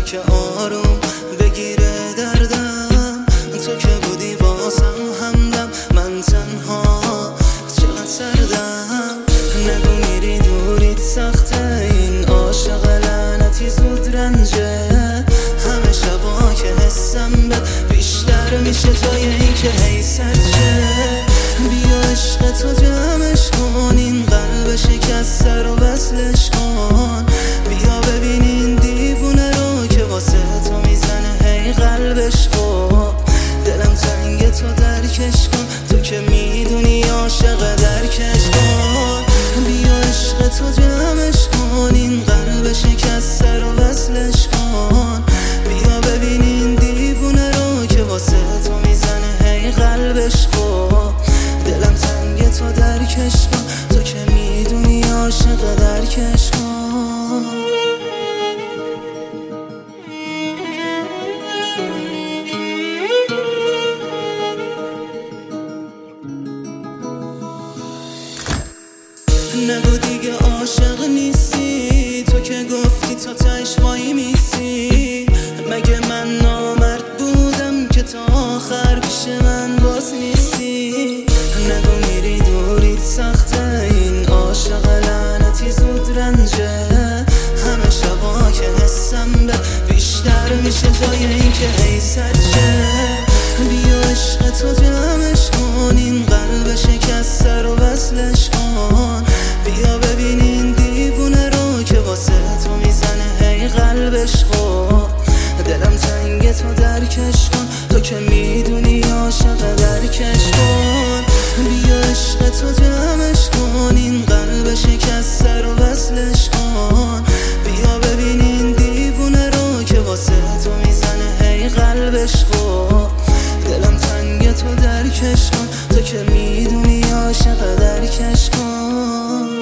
که آروم بگیره دردم، تو که بودی واسم همدم، من تنها چقدر سردم. نگو میری دوریت سخته، این عاشق لعنتی زود رنجه. همه شبا که حسم بد بیشتر میشه جای این که حیثت شه. بیا عشق تو جمعش کن، این قلب شکسته رو وصلش کن. بیا ببین این دیوونه رو که واسه تو میزنه هی قلبش کن. دلم تنگ تو درکش کن، تو که میدونی عاشق درکش کن. بیا عشق تو جمعش کن، این قلب شکسته رو وصلش کن. بیا ببین این دیوونه رو که واسه تو میزنه هی قلبش کن. دلم تنگ تو درکش کن، تو که میدونی عاشق درکش کن. نگو دیگه عاشق نیستی، تو که گفتی تا تهش وای میسی. مگه من نامرد بودم که تا آخر پیش من باز نیستی؟ نگو میری دوریت سخته، این عاشق لعنتی زود رنجه. همه شبا که حسم بد بیشتر میشه جای این که حیثت شه. بیا عشق تو جمعش کن، این قلب شکسته رو وصلش کن. بیا ببین این دیوونه رو که واسه تو میزنه هی قلبش کن. دلم تنگ تو درکش کن، تو که میدونی عاشق درکش کن. بیا عشق تو جمعش کن، این قلب شکسته رو وصلش کن. بیا ببین این دیوونه رو که واسه تو میزنه هی قلبش کن. دلم تنگ تو درکش کن، تو که میدونی عاشق درکش کن.